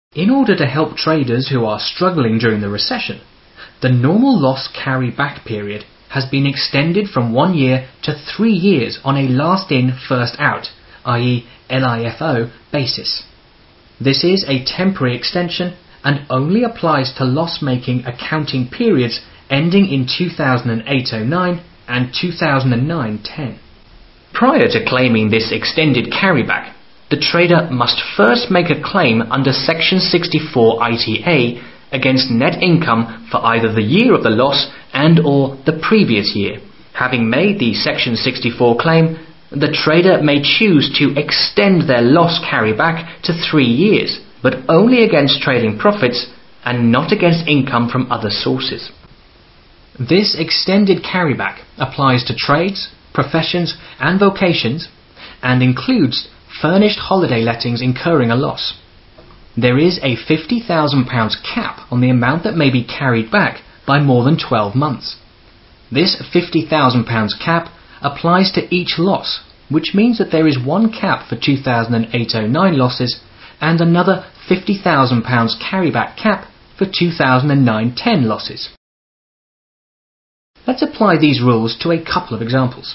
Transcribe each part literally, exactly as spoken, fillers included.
In order to help traders who are struggling during the recession, the normal loss carry-back period has been extended from one year to three years on a last-in, first-out, that is LIFO, basis. This is a temporary extension and only applies to loss-making accounting periods ending in two thousand eight oh nine and two thousand nine ten. Prior to claiming this extended carryback, the trader must first make a claim under Section sixty-four I T A against net income for either the year of the loss and or the previous year. Having made the Section sixty-four claim, the trader may choose to extend their loss carryback to three years, but only against trading profits and not against income from other sources. This extended carryback applies to trades, professions and vocations and includes furnished holiday lettings incurring a loss. There is a fifty thousand pounds cap on the amount that may be carried back by more than twelve months. This fifty thousand pounds cap applies to each loss, which means that there is one cap for two thousand eight oh nine losses and another fifty thousand pounds carryback cap for two thousand nine ten losses. Let's apply these rules to a couple of examples.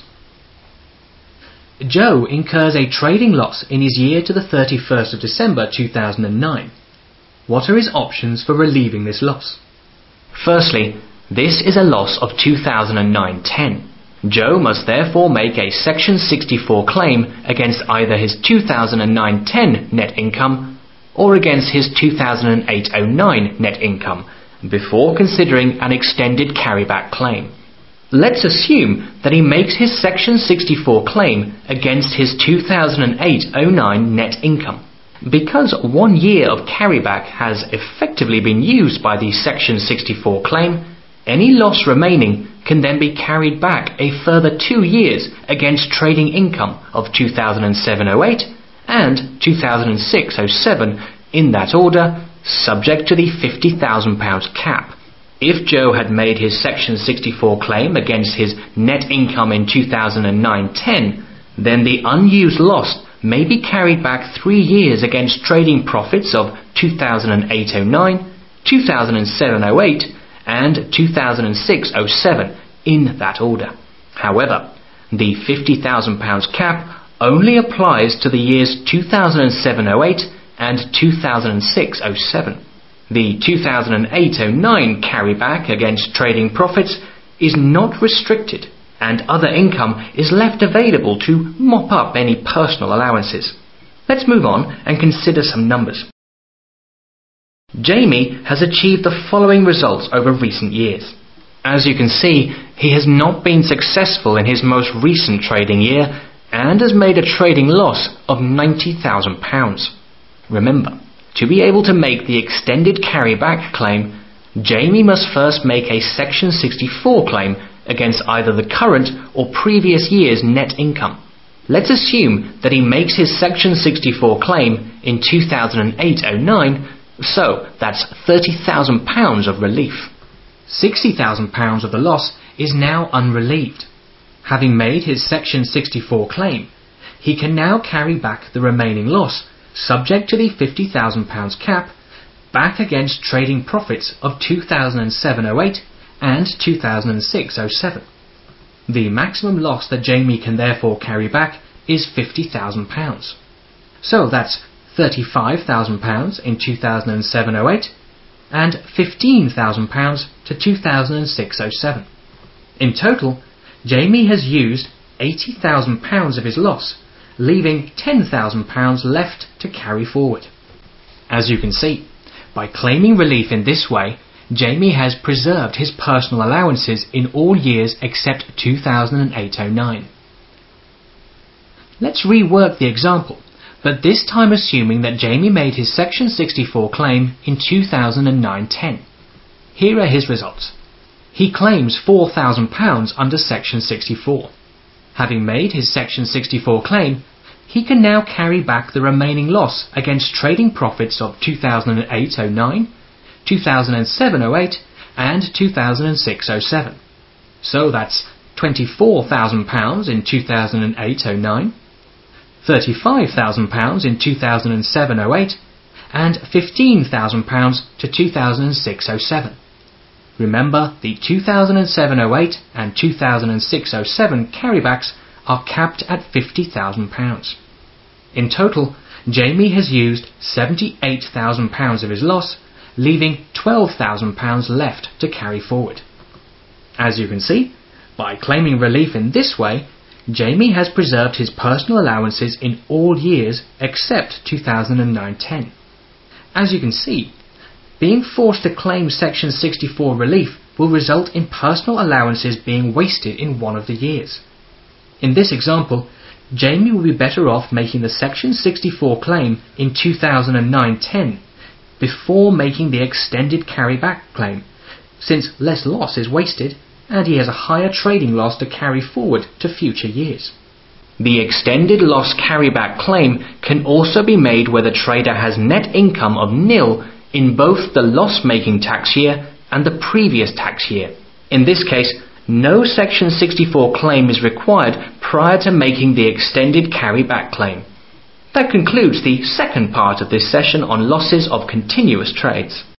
Joe incurs a trading loss in his year to the thirty-first of December two thousand nine. What are his options for relieving this loss? Firstly, this is a loss of two thousand nine ten. Joe must therefore make a Section sixty-four claim against either his two thousand nine ten net income or against his two thousand eight oh nine net income before considering an extended carryback claim. Let's assume that he makes his Section sixty-four claim against his two thousand eight oh nine net income. Because one year of carryback has effectively been used by the Section sixty-four claim, any loss remaining can then be carried back a further two years against trading income of two thousand seven oh eight and two thousand six oh seven in that order, subject to the fifty thousand pounds cap. If Joe had made his Section sixty-four claim against his net income in two thousand nine ten, then the unused loss may be carried back three years against trading profits of two thousand eight oh nine, two thousand seven oh eight and two thousand six oh seven in that order. However, the fifty thousand pounds cap only applies to the years two thousand seven oh eight and two thousand six oh seven. The two thousand eight oh nine carryback against trading profits is not restricted and other income is left available to mop up any personal allowances. Let's move on and consider some numbers. Jamie has achieved the following results over recent years. As you can see, he has not been successful in his most recent trading year and has made a trading loss of ninety thousand pounds. Remember, to be able to make the extended carryback claim, Jamie must first make a Section sixty-four claim against either the current or previous year's net income. Let's assume that he makes his Section sixty-four claim in two thousand eight oh nine, so that's thirty thousand pounds of relief. sixty thousand pounds of the loss is now unrelieved. Having made his Section sixty-four claim, he can now carry back the remaining loss, subject to the fifty thousand pounds cap, back against trading profits of two thousand seven oh eight and two thousand six oh seven. The maximum loss that Jamie can therefore carry back is fifty thousand pounds. So that's thirty-five thousand pounds in two thousand seven oh eight and fifteen thousand pounds to two thousand six oh seven. In total, Jamie has used eighty thousand pounds of his loss, leaving ten thousand pounds left to carry forward. As you can see, by claiming relief in this way, Jamie has preserved his personal allowances in all years except two thousand eight oh nine. Let's rework the example, but this time assuming that Jamie made his Section sixty-four claim in two thousand nine ten. Here are his results. He claims four thousand pounds under Section sixty-four. Having made his Section sixty-four claim, he can now carry back the remaining loss against trading profits of two thousand eight oh nine, two thousand seven oh eight and two thousand six oh seven. So that's twenty-four thousand pounds in two thousand eight oh nine, thirty-five thousand pounds in two thousand seven oh eight and fifteen thousand pounds to two thousand six oh seven. Remember, the two thousand seven oh eight and two thousand six oh seven carrybacks are capped at fifty thousand pounds. In total, Jamie has used seventy-eight thousand pounds of his loss, leaving twelve thousand pounds left to carry forward. As you can see, by claiming relief in this way, Jamie has preserved his personal allowances in all years except two thousand nine ten. As you can see, being forced to claim Section sixty-four relief will result in personal allowances being wasted in one of the years. In this example, Jamie will be better off making the Section sixty-four claim in two thousand nine ten before making the extended carryback claim, since less loss is wasted and he has a higher trading loss to carry forward to future years. The extended loss carryback claim can also be made where the trader has net income of nil in both the loss-making tax year and the previous tax year. In this case, no Section sixty-four claim is required prior to making the extended carryback claim. That concludes the second part of this session on losses of continuous trades.